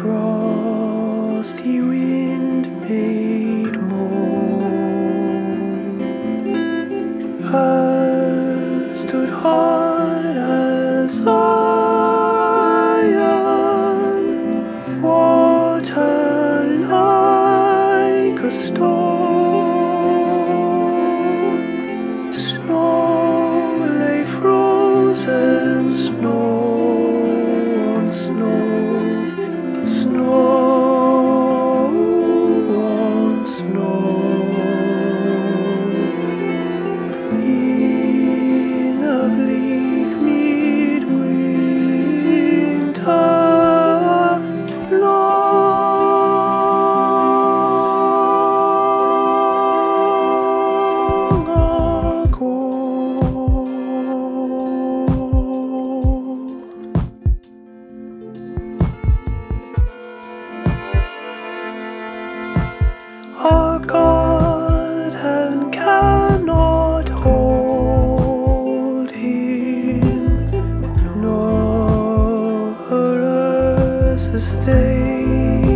frosty wind made moan. I stood hard as Zion, water like a stone. Snow lay frozen, snow on snow, snow on snow. In the bleak midwinter, long ago. Our God and cannot hold him, nor earth sustain.